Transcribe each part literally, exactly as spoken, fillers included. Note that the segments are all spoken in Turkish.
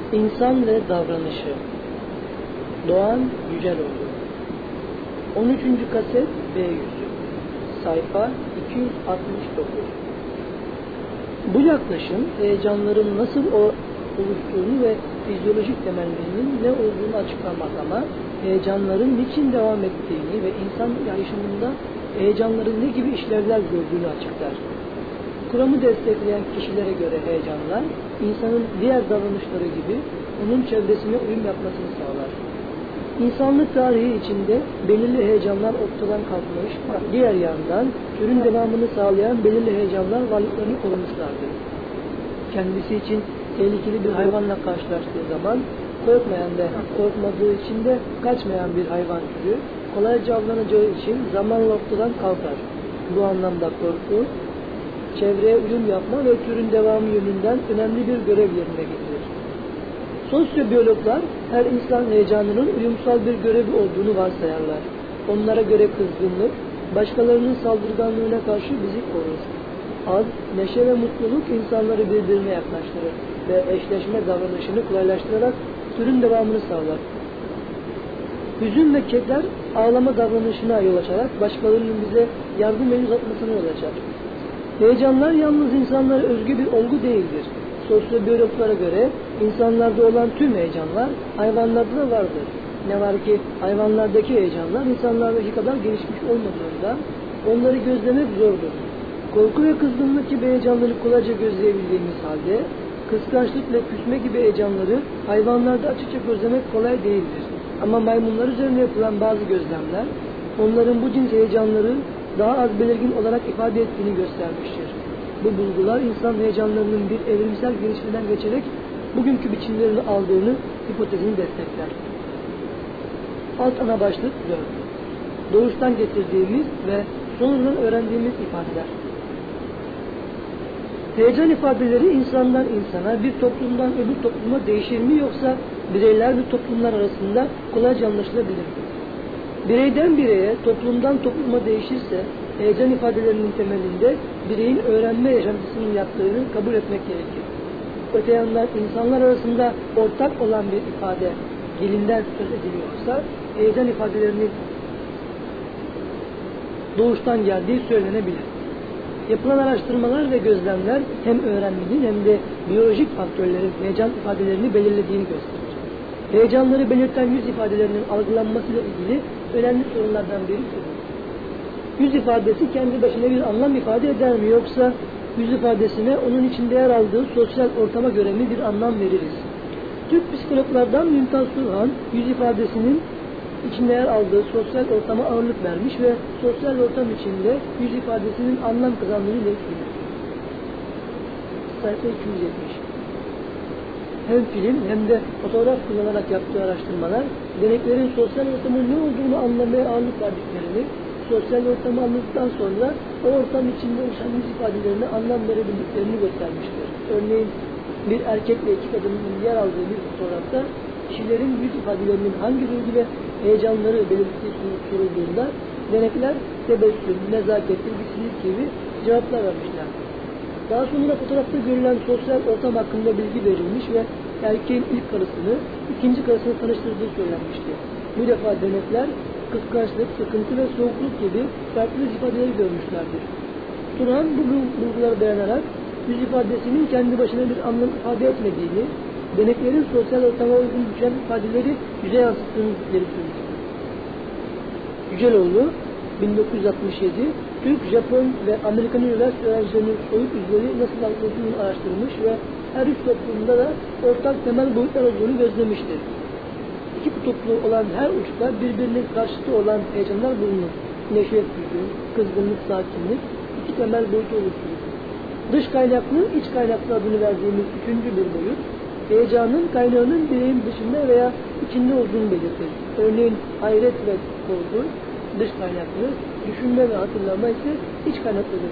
İnsan ve davranışı. Doğan Yüceloğlu. on üçüncü kaset B yüzü. Sayfa iki yüz altmış dokuz. Bu yaklaşım heyecanların nasıl oluştuğunu ve fizyolojik temellerinin ne olduğunu açıklamak ama heyecanların niçin devam ettiğini ve insan yaşamında heyecanların ne gibi işlevler gördüğünü açıklar. Kuramı destekleyen kişilere göre heyecanlar, insanın diğer davranışları gibi onun çevresine uyum yapmasını sağlar. İnsanlık tarihi içinde belirli heyecanlar ortadan kalkmış, diğer yandan türün devamını sağlayan belirli heyecanlar varlıklarını korumuşlardır. Kendisi için tehlikeli bir hayvanla karşılaştığı zaman korkmayan ve korkmadığı için de kaçmayan bir hayvan türü kolayca avlanacağı için zamanla ortadan kalkar. Bu anlamda korku, çevreye uyum yapma ve türün devamı yönünden önemli bir görev yerine getirir. Sosyobiyologlar her insan heyecanının uyumsal bir görevi olduğunu varsayarlar. Onlara göre kızgınlık, başkalarının saldırganlığına karşı bizi korur. Haz, neşe ve mutluluk insanları birbirine yaklaştırır ve eşleşme davranışını kolaylaştırarak türün devamını sağlar. Hüzün ve keder, ağlama davranışına yol açarak başkalarının bize yardım el uzatmasına yol açar. Heyecanlar yalnız insanlara özgü bir olgu değildir. Sosyobiyologlara göre insanlarda olan tüm heyecanlar hayvanlarda da vardır. Ne var ki hayvanlardaki heyecanlar insanlardaki kadar gelişmiş olmadığında onları gözlemek zordur. Korku ve kızgınlık gibi heyecanları kolayca gözleyebildiğimiz halde kıskançlık ve küsme gibi heyecanları hayvanlarda açıkça gözlemek kolay değildir. Ama maymunlar üzerine yapılan bazı gözlemler onların bu cins heyecanları daha az belirgin olarak ifade ettiğini göstermiştir. Bu bulgular insan heyecanlarının bir evrimsel gelişmeden geçerek bugünkü biçimlerini aldığını hipotezini destekler. Alt ana başlık dört. Doğuştan getirdiğimiz ve sonradan öğrendiğimiz ifadeler. Heyecan ifadeleri insandan insana, bir toplumdan öbür topluma değişir mi yoksa bireyler ve toplumlar arasında kolayca anlaşılabilir mi? Bireyden bireye, toplumdan topluma değişirse heyecan ifadelerinin temelinde bireyin öğrenme yaşantısının yaptığını kabul etmek gerekir. Öte yandan insanlar arasında ortak olan bir ifade dilinden söz ediliyorsa heyecan ifadelerinin doğuştan geldiği söylenebilir. Yapılan araştırmalar ve gözlemler hem öğrenmenin hem de biyolojik faktörlerin heyecan ifadelerini belirlediğini gösterir. Heyecanları belirten yüz ifadelerinin algılanmasıyla ilgili önemli sorunlardan biri şudur. Yüz ifadesi kendi başına bir anlam ifade eder mi yoksa yüz ifadesine onun içinde yer aldığı sosyal ortama göre mi bir anlam veririz? Türk psikologlardan Mümtaz Turhan yüz ifadesinin içinde yer aldığı sosyal ortama ağırlık vermiş ve sosyal ortam içinde yüz ifadesinin anlam kazandığını belirtmiş. Sayfa iki yüz yetmiş. Hem film hem de fotoğraf kullanarak yaptığı araştırmalar deneklerin sosyal ortamın ne olduğunu anlamaya ağırlık verdiklerini, sosyal ortamı anladıktan sonra o ortam içinde oluşan yüz ifadelerine anlam verebildiklerini göstermiştir. Örneğin bir erkekle iki kadının yer aldığı bir fotoğrafta kişilerin yüz ifadelerinin hangi duygu ve heyecanları belirttiği sorulduğunda denekler tebessüm, nezaket, ilgisizlik gibi cevaplar vermişler. Daha sonra fotoğrafta görülen sosyal ortam hakkında bilgi verilmiş ve erkeğin ilk karısını, ikinci karısını tanıştırdığı söylenmişti. Bu defa denekler kıskançlık, sıkıntı ve soğukluk gibi farklı yüz ifadeleri görmüşlerdir. Turhan bu bulgulara dayanarak yüz ifadesinin kendi başına bir anlam ifade etmediğini, deneklerin sosyal ortama uygun düşen ifadeleri yüze yansıttığını belirtmiştir. Yüceloğlu bin dokuz yüz altmış yedi Türk, Japon ve Amerikan üniversite öğrencilerinin soyut yüzleri nasıl algıladığını araştırmış ve her üç toplumda da ortak temel boyutlar olduğunu gözlemiştir. İki kutuplu olan her uçta birbirinin karşıtı olan heyecanlar bulunur. Neşe, hüzün, kızgınlık, sakinlik iki temel boyutu oluşturur. Dış kaynaklı, iç kaynaklı adını verdiğimiz üçüncü bir boyut, heyecanın kaynağının bireyin dışında veya içinde olduğunu belirtir. Örneğin hayret ve korku dış kaynaklı, düşünme ve hatırlama ise iç kaynaklıdır.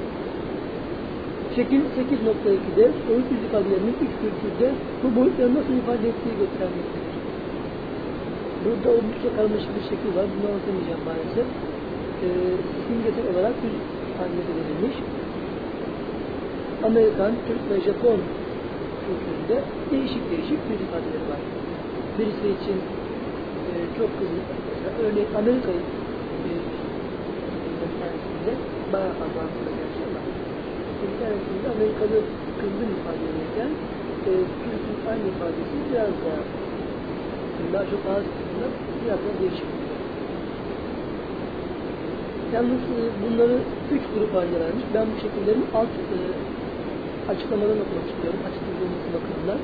Şekil sekiz nokta iki'de soyut yüz ifadelerinin üç kültürde bu boyutları nasıl ifade ettiği göstermektedir. Burada oldukça karmaşık bir şekil var. Bunu anlatamayacağım maalesef. Ee, simgesel olarak yüz ifadeleri verilmiş. Amerikan, Türk ve Japon kültüründe değişik değişik yüz ifadeleri var. Birisi için e, çok kızgın, mesela örneğin Amerika'yı e, tanesinde bayağı azaltılı gerçi ama bir tanesinde Amerikalı kızgın ifade ederken e, Türk'ün aynı ifadesi biraz daha daha çok ağız kısmında biraz daha değişik. Yalnız e, bunları üç grup haline vermiş. Ben bu şekillerin alt e, açıklamadan okumak istiyorum. Açıkladığımız bakımdan.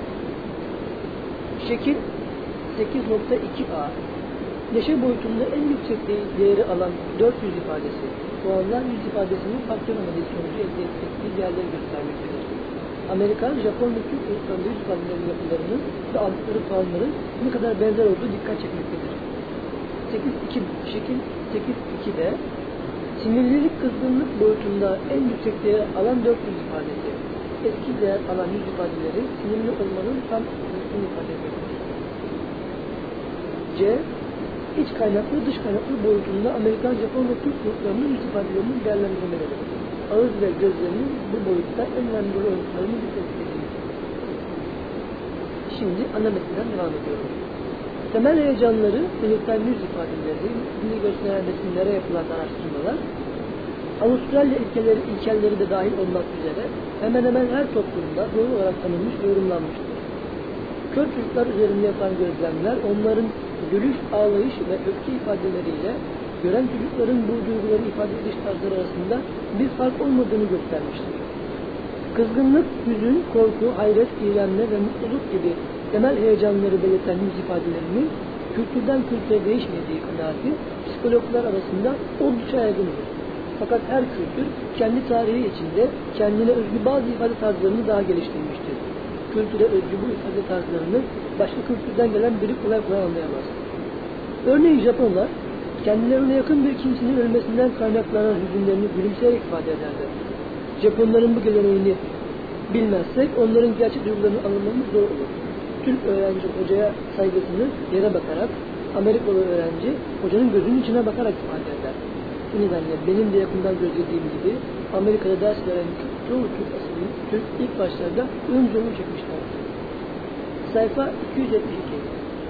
Şekil sekiz nokta iki A neşe boyutunda en yüksek değeri alan dört yüz ifadesi. Puanlar yüz ifadesinin faktör analizi sonucu elde ettiği değerleri göstermektedir. Amerikan, Japon ve Türk ırklarında yüz ifadelerin yapılarının ve aldıkları puanların ne kadar benzer olduğu dikkat çekmektedir. sekiz iki şekil sekiz iki'de sinirlilik kızgınlık boyutunda en yüksek değer alan dört yüz ifadesi. Eski değer alan yüz ifadeleri sinirli olmanın tam üstünü ifade etmektedir. C. İç kaynaklı dış kaynaklı boyutunda Amerikan, Japon ve Türk ırklarının yüz ifadelerinin değerlendirmeleri. Ağız ve gözlerinin bu boyutta en önemli rol oynadıklarını dikkat edildi. Şimdi ana metinden devam ediyoruz. Temel heyecanları belirten yüz ifadeleri, bizi gösteren resimlere yapılan araştırmalar, Avustralya ilkeleri, ilkelleri de dahil olmak üzere hemen hemen her toplumda doğru olarak tanınmış ve yorumlanmıştır. Kör çocuklar üzerinde yapılan gözlemler, onların gülüş, ağlayış ve öfke ifadeleriyle gören çocukların bu duyguları ifade ediş tarzları arasında bir fark olmadığını göstermiştir. Kızgınlık, hüzün, korku, hayret, iğrenme ve mutluluk gibi temel heyecanları belirten yüz ifadelerinin kültürden kültüre değişmediği kanaati psikologlar arasında oldukça yaygındır. Fakat her kültür kendi tarihi içinde kendine özgü bazı ifade tarzlarını daha geliştirmiştir. Kültüre özgü bu ifade tarzlarını başka kültürden gelen biri kolay kolay anlayamaz. Örneğin Japonlar kendilerine yakın bir kimsenin ölmesinden kaynaklanan hüzünlerini gülümseyerek ifade ederler. Japonların bu geleneğini bilmezsek onların gerçek duygularını anlamamız zor olur. Türk öğrenci hocaya saygısını yere bakarak, Amerikalı öğrenci hocanın gözünün içine bakarak ifade eder. Bu nedenle benim de yakından gözlediğim gibi Amerika'da ders veren çoğu Türk asıllı Türk ilk başlarda ön zorunu çekmişlerdir. Sayfa iki yüz yetmiş iki.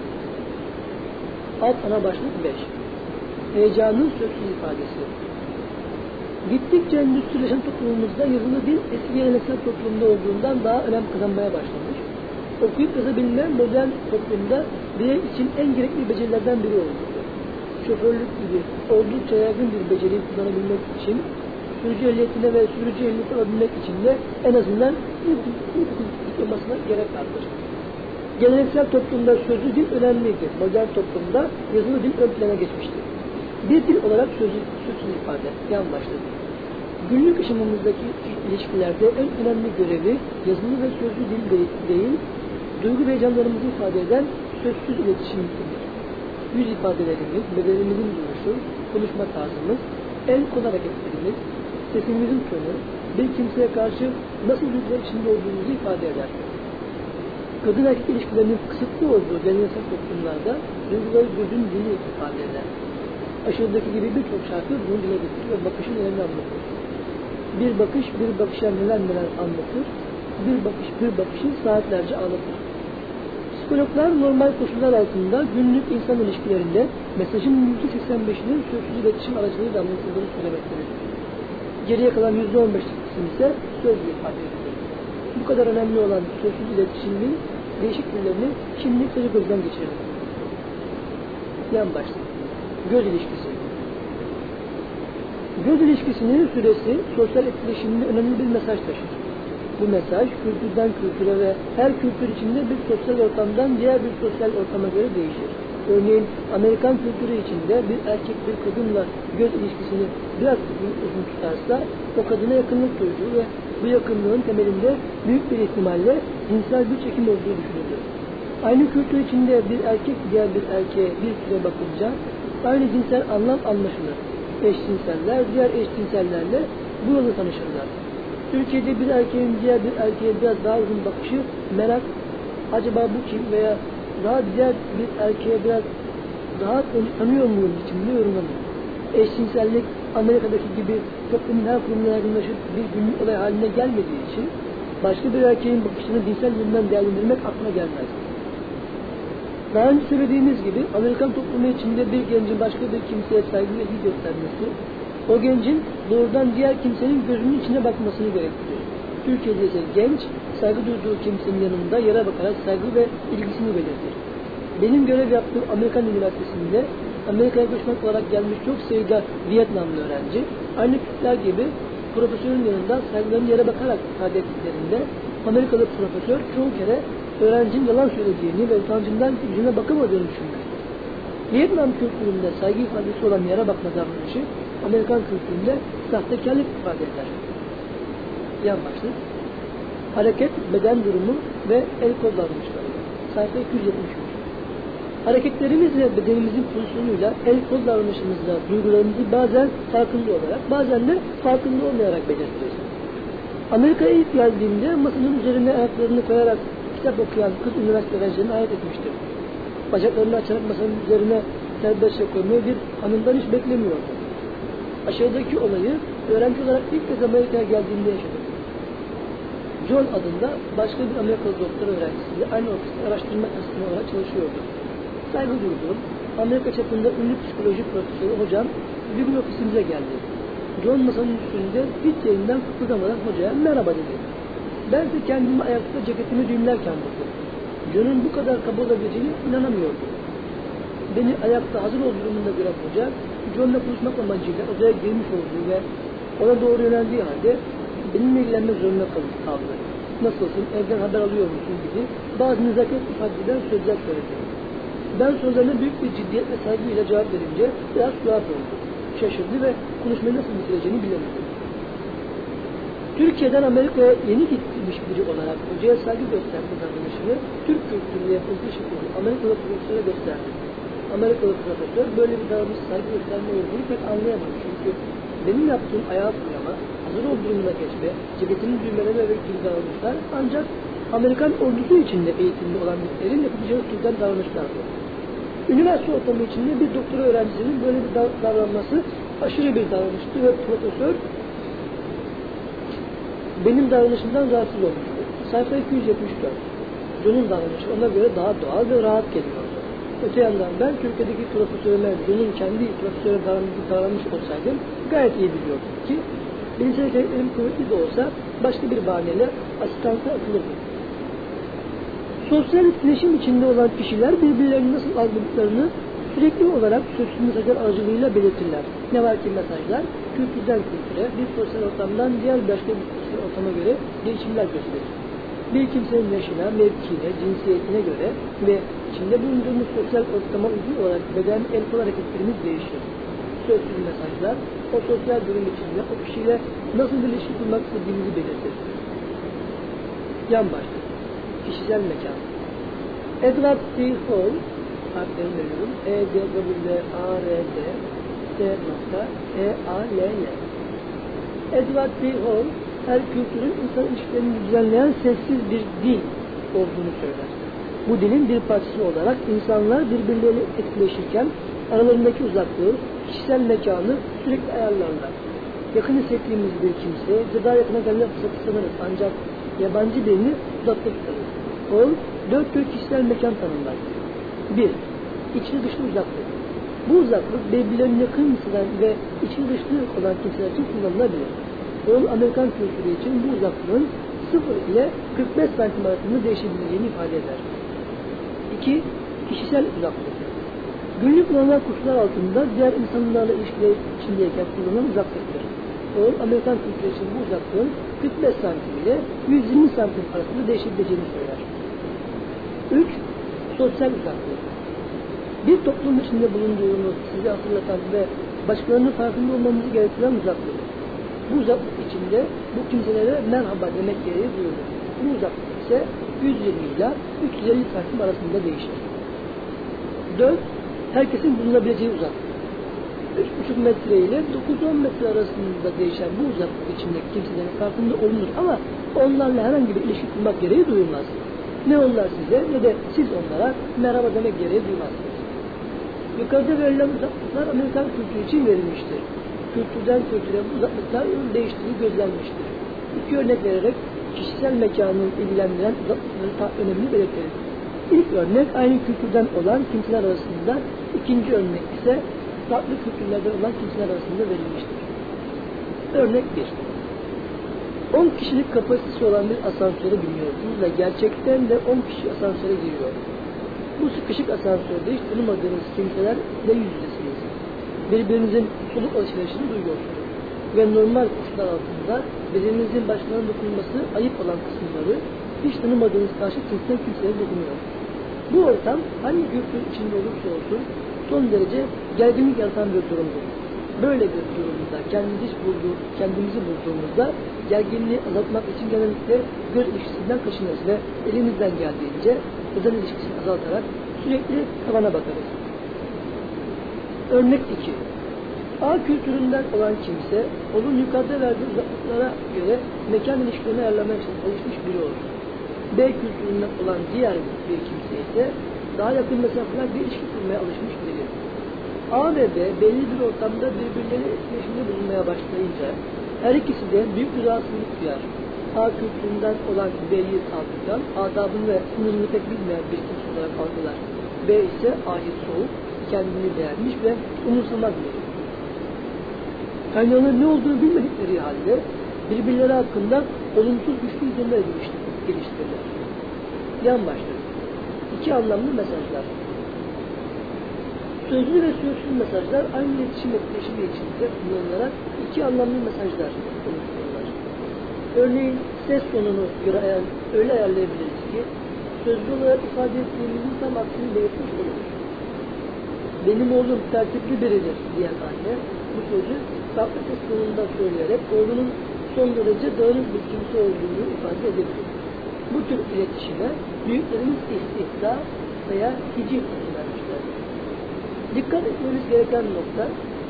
Alt ana başlık beş. Heyecanın sözsüz ifadesi. Gittikçe endüstrileşen toplumumuzda yazılı dil eski geleneksel toplumda olduğundan daha önem kazanmaya başlamış. Okuyup yazabilme modern toplumda birey için en gerekli becerilerden biri olmuştur. Şoförlük gibi oldukça yaygın bir beceriyi kullanabilmek için, sürücü ehliyetine ve sürücü ehliyeti alabilmek için de en azından diplomasına gerek vardır. Geleneksel toplumda sözlü dil önemliydi. Modern toplumda yazılı dil ön plana geçmiştir. Bir dil olarak sözlü, sözsüz ifade yan başladı. Günlük yaşamımızdaki ilişkilerde en önemli görevi yazılı ve sözlü dil değil, duygu ve heyecanlarımızı ifade eden sözsüz iletişimdir. Yüz ifadelerimiz, bedenimizin duruşu, konuşma tarzımız, el kol hareketlerimiz, sesimizin tonu, bir kimseye karşı nasıl duygular içinde olduğumuzu ifade eder. Kadın erkek ilişkilerinin kısıtlı olduğu geleneksel toplumlarda duyguları gözün dili ifade eder. Aşağıdaki gibi birçok şarkı bunu dile getirir ve bakışın önemli anlatır. Bir bakış bir bakışa neler neler anlatır, bir bakış bir bakışı saatlerce anlatır. Psikologlar normal koşullar altında günlük insan ilişkilerinde mesajın yüzde seksen beşinin sözsüz iletişim aracılığıyla anlatıldığını söylemektedir. Geriye kalan yüzde on beş kısım ise sözlü ifade edilir. Bu kadar önemli olan sözsüz iletişimin değişik türlerini şimdi kısaca gözden geçirelim. Yan başlık. Göz ilişkisi. Göz ilişkisinin süresi sosyal etkileşiminde önemli bir mesaj taşır. Bu mesaj kültürden kültüre ve her kültür içinde bir sosyal ortamdan diğer bir sosyal ortama göre değişir. Örneğin Amerikan kültürü içinde bir erkek bir kadınla göz ilişkisini biraz uzun tutarsa o kadına yakınlık duyduğu ve bu yakınlığın temelinde büyük bir ihtimalle cinsel bir çekim olduğu düşünülür. Aynı kültür içinde bir erkek diğer bir erkeğe bir süre bakınca aynı cinsel anlam anlaşılır. Eşcinseller diğer eşcinsellerle bu yolda tanışırlar. Türkiye'de bir erkeğin diğer bir erkeğe biraz daha uzun bakışı merak, acaba bu kim veya daha diğer bir erkeğe biraz daha tanıyor muyum biçimde yorumlanır. Eşcinsellik Amerika'daki gibi toplumun her kurumuna yaygınlaşıp bir günlük olay haline gelmediği için başka bir erkeğin bakışını dinsel yönden değerlendirmek aklına gelmez. Daha önce söylediğimiz gibi Amerikan toplumu içinde bir gencin başka bir kimseye saygı ve ilgi göstermesi, o gencin doğrudan diğer kimsenin gözünün içine bakmasını gerektirir. Türkiye'de ise genç, saygı duyduğu kimsenin yanında yere bakarak saygı ve ilgisini belirtir. Benim görev yaptığım Amerikan Üniversitesi'nde Amerika'ya göçmen olarak gelmiş çok sayıda Vietnamlı öğrenci, aynı Türkler gibi profesörün yanında saygılarını yere bakarak ifade ettiklerinde Amerikalı profesör çoğu kere öğrencinin yalan söylediğini ve utancından yüzüne bakamadığını düşünmektedir. Vietnam kültüründe saygı ifadesi olan yere bakma davranışı, Amerikan kültüründe sahtekarlık ifade eder. Yan başlık. Hareket, beden durumu ve el kol davranışları. Sayfa iki yüz yetmiş üç. Hareketlerimiz ve bedenimizin pozisyonuyla el kol davranışımızla duygularımızı bazen farkında olarak, bazen de farkında olmayarak belirtiriz. Amerika'ya ilk geldiğimde masanın üzerine ayaklarını koyarak kitap okuyan kız üniversite öğrencilerine ayet etmiştir. Bacaklarını açarak masanın üzerine serbestçe koymayı bir hanımdan hiç beklemiyordu. Aşağıdaki olayı öğrenci olarak ilk kez Amerika'ya geldiğimde yaşadım. John adında başka bir Amerikalı doktor öğrencisiyle aynı ofiste araştırma asistanı olarak çalışıyordu. Saygı duyduğum Amerika çapında ünlü psikoloji profesörü hocam bir gün ofisimize geldi. John masanın üstünde hiç yerinden kıpırdamadan hocaya merhaba dedi. Ben de kendimi ayakta ceketimi düğümlerken buldum. John'un bu kadar kaba olabileceğine inanamıyordum. Beni ayakta hazır olduğum durumunda gören hoca, John'la konuşmak amacıyla odaya girmiş olduğu ve ona doğru yöneldiği halde benimle ilgilenmek zorunda kaldı. Nasılsın, evden haber alıyor musun gibi bazı nezaket ifade eden sözler söyledi. Ben sorularına büyük bir ciddiyet ve saygıyla cevap verince biraz tuhaf oldu. Şaşırdı ve konuşmayı nasıl bitireceğini bilemedi. Türkiye'den Amerika'ya yeni gitmiş biri olarak hocaya saygı gösterme davranışını Türk kültürüne yapıldığı şekilde Amerikalı profesöre gösterdi. Amerikalı profesör böyle bir davranış saygı gösterme olduğunu pek anlayamadı. Çünkü benim yaptığım ayağı fırlama, hazır olduğu durumuna geçme, ceketinin düğmeleme ve gibi davranışlar ancak Amerikan ordusu içinde eğitimli olan bireylerin yapacağı türden davranışlardı. Üniversite ortamı içinde bir doktora öğrencisinin böyle bir davranması aşırı bir davranıştı ve profesör benim davranışımdan rahatsız olmuştu. Sayfa iki yüz yetmiş dört. John'un davranışı ona göre daha doğal ve rahat geliyordu. Öte yandan ben Türkiye'deki profesörüme John'un kendi profesöre davranmış olsaydım gayet iyi biliyordum ki bilimsel yeteneklerim kuvvetli de olsa başka bir bahaneyle asistansa atılırdı. Sosyal etkileşim içinde olan kişiler birbirlerini nasıl algıladıklarını sürekli olarak sözlü mesajlar aracılığıyla belirtirler. Ne var ki mesajlar kültürden kültüre, bir sosyal ortamdan diğer başka bir sosyal ortama göre değişimler gösterir. Bir kimsenin yaşına, mevkiine, cinsiyetine göre ve içinde bulunduğumuz sosyal ortama uygun olarak beden, el kol hareketlerimiz değişir. Sözlü mesajlar o sosyal durum içinde o kişiyle nasıl bir ilişki kurmak istediğimizi belirtir. Yan başlık. Kişisel mekan. Edward T. Hall, harflerini veriyorum. E D W A R D T E A L L. Edward T. Hall, her kültürün insan ilişkilerini düzenleyen sessiz bir dil olduğunu söyler. Bu dilin bir parçası olarak insanlar birbirleriyle etkileşirken aralarındaki uzaklığı, kişisel mekanı sürekli ayarlarlar. Yakın hissettiğimiz bir kimse bize daha yakına gelme fırsatı sanırız ancak yabancı birini uzakta tutarız. O, dört tür kişisel mekan tanımlar. Bir, içli dışlı uzaklık. Bu uzaklık birbirlerine yakın hisseden ve içli dışlı olan kimseler için kullanılabilir. Onun Amerikan kültürü için bu uzaklığın sıfır ile kırk beş santim arasında değişebileceğini ifade eder. İki, kişisel uzaklık. Günlük normal koşullar altında diğer insanlarla ilişkiler içindeyken kullanılan uzaklıktır. Onun Amerikan kültürü için bu uzaklığın kırk beş santim ile yüz yirmi santim arasında değişebileceğini söyler. Üç, sosyal uzaklık. Bir toplum içinde bulunduğunuz sizi hatırlatan ve başkalarının farkında olmamızı gerektiren uzaklık. Bu uzaklık içinde bu kimselere merhaba demek gereği duyulur. Bu uzaklık ise yüz yirmi ile üç yüz elli santim arasında değişir. Dört, herkesin bulunabileceği uzaklık. üç buçuk metre ile dokuz on metre arasında değişen bu uzaklık içindeki kimselerin farkında olunur ama onlarla herhangi bir ilişki kurmak gereği duyulmaz. Ne onlar size ne de siz onlara merhaba demek gereği duymazsınız. Yukarıda verilen uzaklıklar Amerikan kültürü için verilmiştir. Kültürden kültüre bu uzaklıkların değiştiği gözlenmiştir. İki örnek vererek kişisel mekanını ilgilendiren uzaklıkları önemli belirtilir. İlk örnek aynı kültürden olan kimseler arasında, ikinci örnek ise farklı kültürlerden olan kimseler arasında verilmiştir. Örnek bir. on kişilik kapasitesi olan bir asansöre biniyorsunuz ve gerçekten de on kişi asansöre giriyor. Bu sıkışık asansörde hiç tanımadığınız kimselerle yüz yüzesiniz. Birbirinizin soluk alışverişini duyuyorsunuz. Ve normal koşullar altında birbirinizin başlarına dokunması ayıp olan kısımları hiç tanımadığınız karşı cinsten kimseye dokunuyor. Bu ortam hangi kültür içinde olursa olsun son derece gerginlik yaratan bir durumdur. Böyle bir durumda kendimizi, bulduğu, kendimizi bulduğumuzda gerginliği azaltmak için genellikle göz ilişkisinden kaçınırız ve elimizden geldiğince özel ilişkisini azaltarak sürekli tavana bakarız. Örnek iki. A kültüründen olan kimse onun yukarıda verdiği uzaklıklara göre mekan ilişkilerini ayarlamaya çalışmış biri olur. B kültüründen olan diğer bir kimse ise daha yakın mesafeler bir ilişki kurmaya alışmış biri. A ve B belli bir ortamda birbirleri etkileşimde bulunmaya başlayınca her ikisi de büyük bir rahatsızlık duyar. A kültüründen olan B'yi saldırgan, adabını ve sınırını pek bilmeyen bir kimse olarak algılar. B ise A'yı soğuk, kendini beğenmiş ve umursamaz biri. Kaynağının ne olduğunu bilmedikleri halde birbirleri hakkında olumsuz güçlü izlenimler geliştirirler. Yan başlık. İki anlamlı mesajlar. Sözlü ve sözsüz mesajlar aynı iletişim etkileşimi içinde kullanılarak iki anlamlı mesajlar oluştururlar. Örneğin ses tonunu göre ayar, öyle ayarlayabiliriz ki sözlü olarak ifade ettiğimizin tam aksini belirtmiş oluruz. Benim oğlum tertipli biridir diyen anne bu sözü farklı ses tonunda söyleyerek oğlunun son derece dağınık bir kimse olduğunu ifade edebilir. Bu tür iletişime büyüklerimiz istihza veya hiciv adı vermişlerdir. Dikkat etmemiz gereken nokta,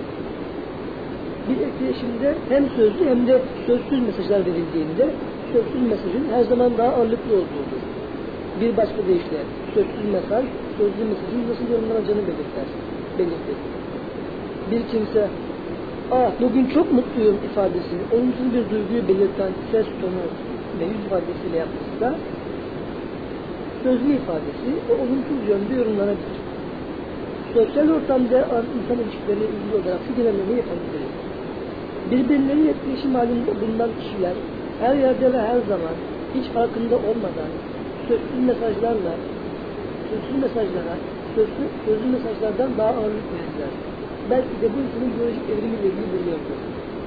bir etkileşimde hem sözlü hem de sözsüz mesajlar verildiğinde sözsüz mesajın her zaman daha ağırlıklı olduğudur. Bir başka deyişle sözsüz mesaj, sözlü mesajın nasıl yorumlanacağını belirter. belirtir. Bir kimse, "Aa, bugün çok mutluyum" ifadesini olumsuz bir duyguyu belirten ses tonu ve yüz ifadesiyle yapmışsa, sözlü ifadesi o olumsuz yönde yorumlanabilir. Sosyal ortamda insan ilişkilerine ilgili olarak şu genellemeyi yapabiliriz. Birbirleriyle etkileşim halinde bulunan kişiler her yerde ve her zaman hiç farkında olmadan sözlü mesajlarla, sözlü mesajlara, sözlü, sözlü mesajlardan daha ağırlık verirler. Belki de bu insanın biyolojik evrimiyle ilgili buluyordur.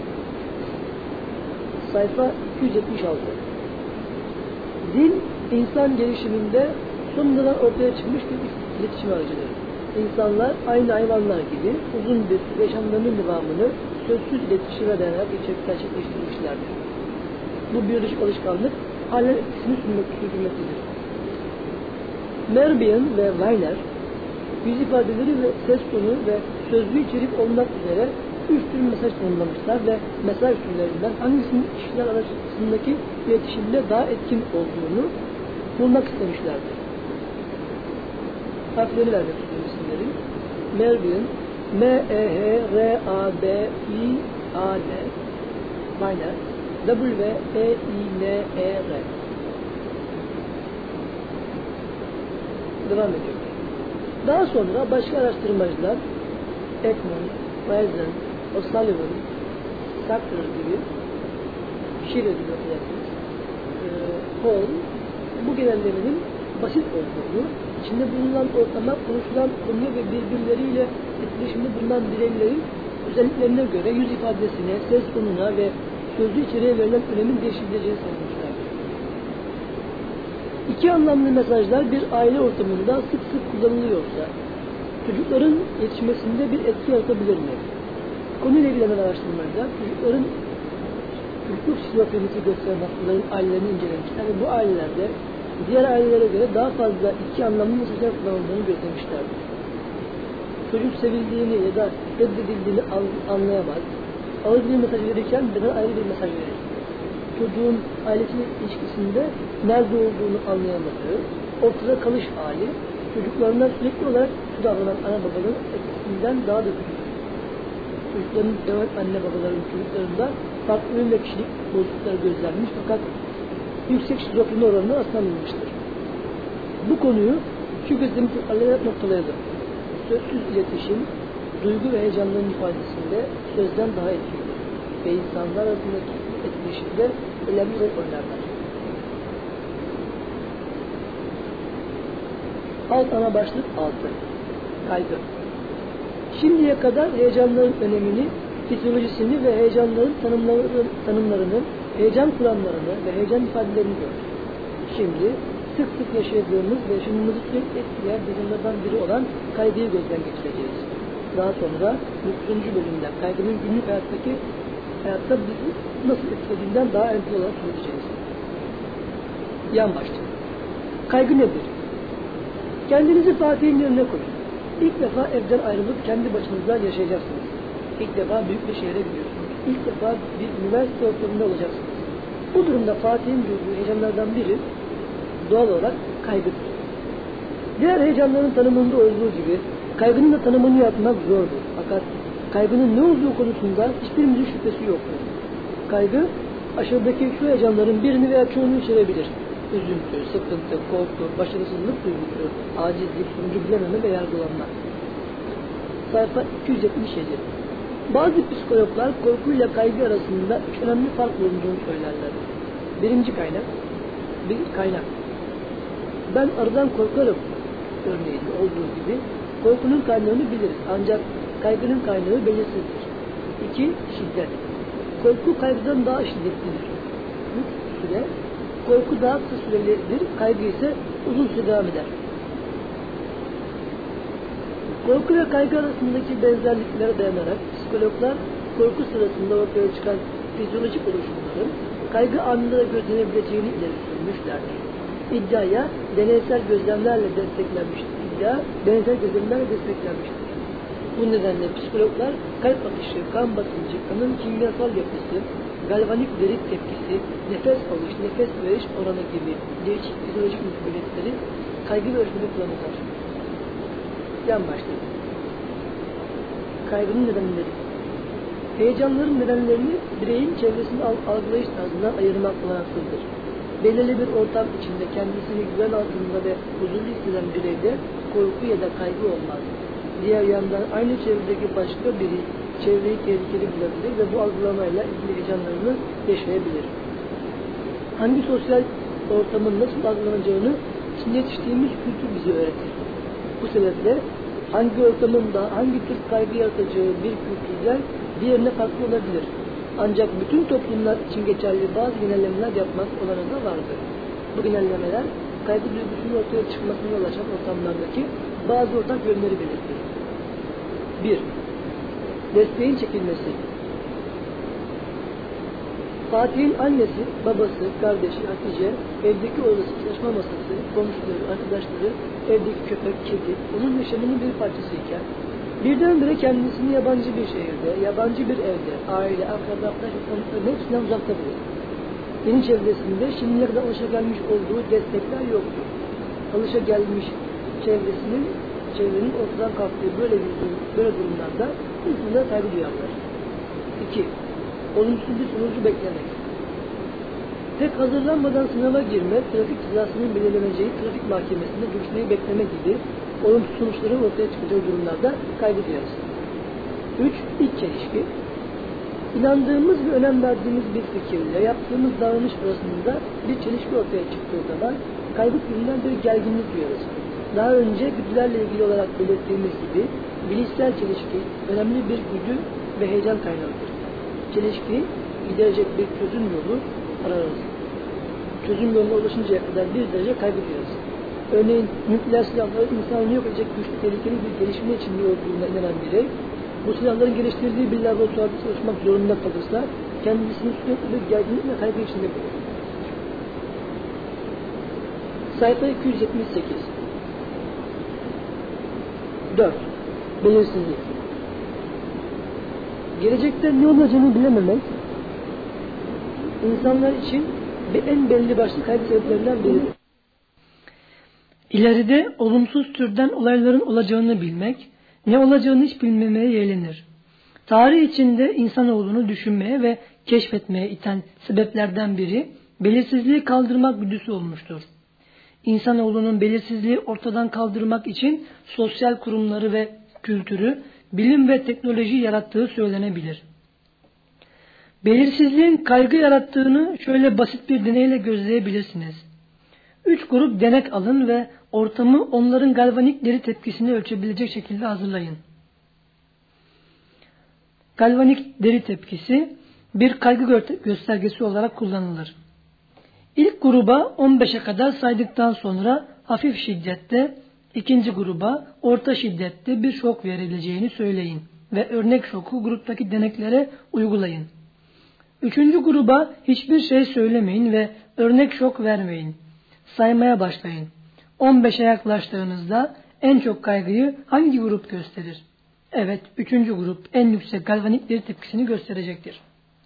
Sayfa iki yüz yetmiş altı. Dil, insan gelişiminde sonradan ortaya çıkmış bir iletişim aracıdır. İnsanlar aynı hayvanlar gibi uzun bir yaşamlarının devamını sözsüz iletişime dayanarak gerçekleştirmişlerdir. Bu biyolojik alışkanlık halen etkisini sürdürmektedir. Merbian ve Weiner, yüz ifadeleri ve ses tonu ve sözlü içerik olmak üzere üç tür mesaj tanımlamışlar ve mesaj türlerinden hangisinin kişiler arasındaki iletişimde daha etkin olduğunu bulmak istemişlerdir. Harfleri vermek istiyorum isimleri. Merbian, M E H R A B I A N, Weiner, W E I N E R. Devam ediyoruz. Daha sonra başka araştırmacılar Ekman, Weisen, O'Sullivan, Sackler gibi Schiller gibi okuyarsınız. Hall bu genellemenin basit olduğunu, içinde bulunan ortama, konuşulan konu ve birbirleriyle etkileşimde bulunan bireylerin özelliklerine göre yüz ifadesine, ses tonuna ve sözlü içeriğe verilen önemin değişebileceğini savunmuşlardır. İki anlamlı mesajlar bir aile ortamında sık sık kullanılıyorsa, çocukların yetişmesinde bir etki yaratabilir mi? Konuyla ilgilenen araştırmacılar, çocukların çocukluk şizofrenisi gösteren hastaların ailelerini incelemişler ve bu ailelerde diğer ailelere göre daha fazla iki anlamlı mesajlar kullanıldığını gözlemişlerdir. Çocuk sevildiğini ya da reddedildiğini anlayamaz. Ağır bir mesaj verirken birden ayrı bir mesaj verir. Çocuğun ailesiyle ilişkisinde nerede olduğunu anlayamadığı, ortada kalış hali, çocuklarına sürekli olarak şu davranan ana babaların etkisinden daha da kötüdür. Çocukların devam anne babaların çocuklarında farklı ve kişilik bozuklukları gözlenmiş fakat yüksek şizofreni oranına rastlanılmıştır. Bu konuyu şu gözlemci alarak noktalayalım. Sözsüz iletişim, duygu ve heyecanların ifadesinde sözden daha etkilidir ve insanlar arasındaki etkileşimde önemli rol oynarlar. Alt ana başlık altı. Kaygı. Şimdiye kadar heyecanların önemini, fizyolojisini ve heyecanların tanımlarını, tanımlarını, heyecan kuramlarını ve heyecan ifadelerini gördük. Şimdi sık sık yaşadığımız ve yaşamımızı sürekli etkileyen durumlardan biri olan kaygıyı gözden geçireceğiz. Daha sonra dokuzuncu bölümde kaygının günlük hayattaki hayatta bizi nasıl etkilediğinden daha ayrıntılı olarak söyleyeceğiz. Yan başlık. Kaygı nedir? Kendinizi Fatih'in yerine koyun. İlk defa evden ayrılıp kendi başınıza yaşayacaksınız. İlk defa büyük bir şehre gidiyorsunuz. İlk defa bir üniversite ortamında olacaksınız. Bu durumda Fatih'in duyduğu heyecanlardan biri doğal olarak kaygıdır. Diğer heyecanların tanımında olduğu gibi kaygının da tanımını yapmak zordur. Fakat kaygının ne olduğu konusunda hiçbirimizin şüphesi yoktur. Kaygı aşağıdaki şu heyecanların birini veya çoğunu içerebilir. Üzüntü, sıkıntı, korku, başarısızlık duygusu, acizlik, sonucu bilememe ve yargılanma. Sayfa iki yüz yetmiş yedi. Bazı psikologlar korkuyla kaygı arasında üç önemli fark bulunduğunu söylerler. Birinci kaynak, bir kaynak. Ben arıdan korkarım örneğin olduğu gibi korkunun kaynağını biliriz ancak kaygının kaynağı belirsizdir. İki, şiddet. Korku kaygıdan daha şiddetlidir. Üç, süre. Korku daha kısa sürelidir, kaygı ise uzun süre devam eder. Korku ve kaygı arasındaki benzerliklere dayanarak psikologlar korku sırasında ortaya çıkan fizyolojik oluşumların kaygı anında gözlenebileceğini ileri sürmüşlerdir. İddiaya deneysel gözlemlerle desteklenmiştir. İddia deneysel gözlemlerle desteklenmiştir. Bu nedenle psikologlar kalp atışı, kan basıncı, kanın kimyasal yapısı, galvanik deri tepkisi, nefes alış, nefes veriş oranı gibi değişik fizyolojik mükemmeliyetleri kaygı ve ölçümde kullanırlar. Yan başlık. Kaygının nedenleri. Heyecanların nedenlerini bireyin çevresini algılayış tarzından ayırmak olanaksızdır. Belirli bir ortam içinde kendisini güven altında ve huzurlu hisseden bireyde korku ya da kaygı olmaz. Diğer yandan aynı çevredeki başka biri çevreyi tehlikeli bulabilir ve bu algılamayla ilgili heyecanlarını yaşayabilir. Hangi sosyal ortamın nasıl algılanacağını içinde yetiştiğimiz kültür bize öğretir. Bu sebeple hangi ortamın da hangi tür kaygı yaratacağı bir kültürden diğerine farklı olabilir. Ancak bütün toplumlar için geçerli bazı genellemeler yapmak olanı da vardır. Bu genellemeler kaygı duygusunun ortaya çıkmasına yol açan ortamlardaki bazı ortak yönleri belirtir. bir. Desteğin çekilmesi. Fatih'in annesi, babası, kardeşi Hatice, evdeki odası, çalışma masası, komşuları, arkadaşları, evdeki köpek, kedi, onun yaşamının bir parçasıyken, birdenbire kendisini yabancı bir şehirde, yabancı bir evde, aile, akraba, arkadaş, tanıkların hepsinden uzakta bulur. Yeni çevresinde şimdiye kadar alışagelmiş olduğu destekler yoktur. Alışagelmiş çevresinin, çevrenin ortadan kalktığı böyle bir durum, böyle durumlarda insanlar kaygı duyarlar. iki. Olumsuz bir sonucu beklemek. Pek hazırlanmadan sınava girme, trafik cezasının belirleneceği trafik mahkemesinde duruşmayı bekleme gibi olumsuz sonuçların ortaya çıkacağı durumlarda kaygı duyarız. üç. İç çelişki. İnandığımız ve önem verdiğimiz bir fikirle yaptığımız davranış arasında bir çelişki ortaya çıktığı zaman kaygı türünden bir gerginlik duyarız. Daha önce güdülerle ilgili olarak belirttiğimiz gibi bilişsel çelişki önemli bir güdü ve heyecan kaynağıdır. Çelişki giderecek bir çözüm yolu ararız. Çözüm yoluna ulaşıncaya kadar bir derece kaygı duyarız. Örneğin nükleer silahları insanı yok edecek güçlü tehlikeli bir gelişme içinde olduğuna inanan birey, bu silahların geliştirdiği bir laboratuvarda çalışmak zorunda kalırsa kendisini sürekli bir gerginlik ve kaygı içinde bulur. Sayfa iki yüz yetmiş sekiz. dört. Belirsizlik. Gelecekte ne olacağını bilememek, insanlar için en belli başlı kaygı sebeplerinden biridir. İleride olumsuz türden olayların olacağını bilmek, ne olacağını hiç bilmemeye yeğlenir. Tarih içinde insanoğlunu düşünmeye ve keşfetmeye iten sebeplerden biri, belirsizliği kaldırmak güdüsü olmuştur. İnsanoğlunun belirsizliği ortadan kaldırmak için sosyal kurumları ve kültürü, bilim ve teknoloji yarattığı söylenebilir. Belirsizliğin kaygı yarattığını şöyle basit bir deneyle gözleyebilirsiniz. Üç grup denek alın ve ortamı onların galvanik deri tepkisini ölçebilecek şekilde hazırlayın. Galvanik deri tepkisi bir kaygı göstergesi olarak kullanılır. İlk gruba on beşe kadar saydıktan sonra hafif şiddette, ikinci gruba orta şiddette bir şok verileceğini söyleyin ve örnek şoku gruptaki deneklere uygulayın. Üçüncü gruba hiçbir şey söylemeyin ve örnek şok vermeyin. Saymaya başlayın. on beşe yaklaştığınızda en çok kaygıyı hangi grup gösterir? Evet, üçüncü grup en yüksek galvanik deri tepkisini gösterecektir.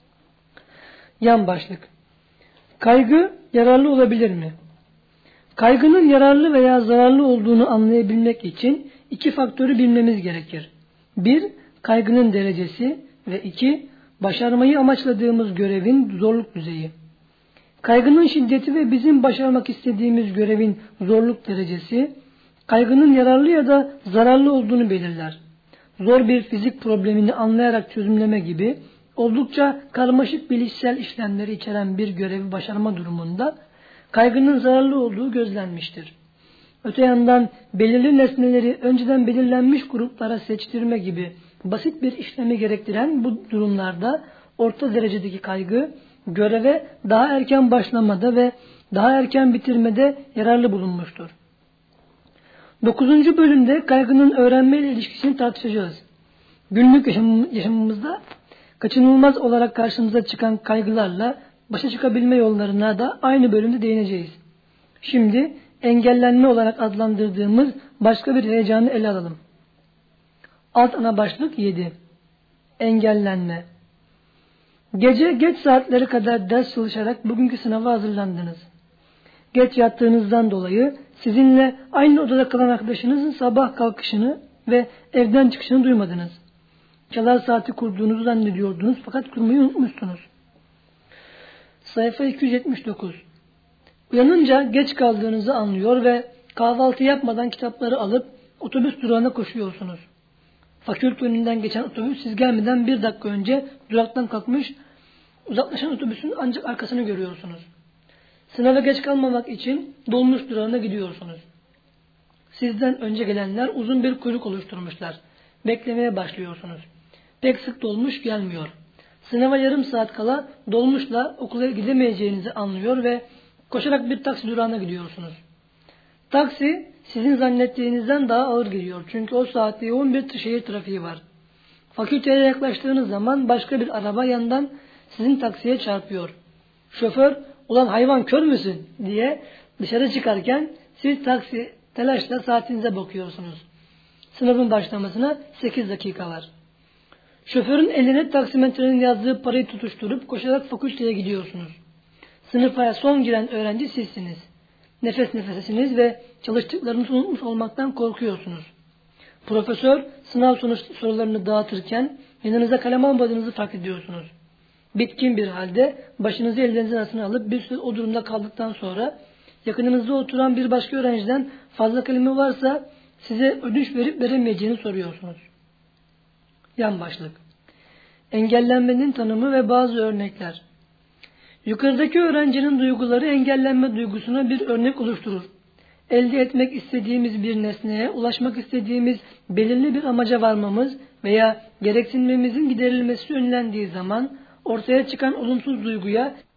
Yan başlık. Kaygı yararlı olabilir mi? Kaygının yararlı veya zararlı olduğunu anlayabilmek için iki faktörü bilmemiz gerekir. Bir, kaygının derecesi ve iki, başarmayı amaçladığımız görevin zorluk düzeyi. Kaygının şiddeti ve bizim başarmak istediğimiz görevin zorluk derecesi, kaygının yararlı ya da zararlı olduğunu belirler. Zor bir fizik problemini anlayarak çözümleme gibi oldukça karmaşık bilişsel işlemleri içeren bir görevi başarma durumunda kaygının zararlı olduğu gözlenmiştir. Öte yandan belirli nesneleri önceden belirlenmiş gruplara seçtirme gibi basit bir işlemi gerektiren bu durumlarda orta derecedeki kaygı göreve daha erken başlamada ve daha erken bitirmede yararlı bulunmuştur. Dokuzuncu bölümde kaygının öğrenme ile ilişkisini tartışacağız. Günlük yaşamımızda kaçınılmaz olarak karşımıza çıkan kaygılarla başa çıkabilme yollarına da aynı bölümde değineceğiz. Şimdi engellenme olarak adlandırdığımız başka bir heyecanı ele alalım. Alt ana başlık yedi. Engellenme. Gece geç saatlere kadar ders çalışarak bugünkü sınava hazırlandınız. Geç yattığınızdan dolayı sizinle aynı odada kalan arkadaşınızın sabah kalkışını ve evden çıkışını duymadınız. Çalar saati kurduğunuzu zannediyordunuz fakat kurmayı unutmuşsunuz. Sayfa iki yüz yetmiş dokuz. Uyanınca geç kaldığınızı anlıyor ve kahvaltı yapmadan kitapları alıp otobüs durağına koşuyorsunuz. Fakülte önünden geçen otobüs siz gelmeden bir dakika önce duraktan kalkmış, uzaklaşan otobüsün ancak arkasını görüyorsunuz. Sınava geç kalmamak için dolmuş durağına gidiyorsunuz. Sizden önce gelenler uzun bir kuyruk oluşturmuşlar. Beklemeye başlıyorsunuz. Pek sık dolmuş gelmiyor. Sınava yarım saat kala dolmuşla okula gidemeyeceğinizi anlıyor ve koşarak bir taksi durağına gidiyorsunuz. Taksi sizin zannettiğinizden daha ağır geliyor. Çünkü o saatte yoğun bir şehir trafiği var. Fakülteye yaklaştığınız zaman başka bir araba yandan sizin taksiye çarpıyor. Şoför, "Ulan hayvan kör müsün?" diye dışarı çıkarken siz taksi telaşla saatinize bakıyorsunuz. Sınavın başlamasına sekiz dakika var. Şoförün eline taksimetrenin yazdığı parayı tutuşturup koşarak fakülteye gidiyorsunuz. Sınıfa son giren öğrenci sizsiniz. Nefes nefesesiniz ve çalıştıklarınızı unutmuş olmaktan korkuyorsunuz. Profesör sınav sonuç sorularını dağıtırken yanınıza kalem almadığınızı fark ediyorsunuz. Bitkin bir halde başınızı ellerinizin arasına alıp bir süre o durumda kaldıktan sonra yakınınızda oturan bir başka öğrenciden fazla kalemi varsa size ödünç verip veremeyeceğini soruyorsunuz. Yan başlık. Engellenmenin tanımı ve bazı örnekler. Yukarıdaki öğrencinin duyguları engellenme duygusuna bir örnek oluşturur. Elde etmek istediğimiz bir nesneye, ulaşmak istediğimiz belirli bir amaca varmamız veya gereksinmemizin giderilmesi önlendiği zaman ortaya çıkan olumsuz duyguya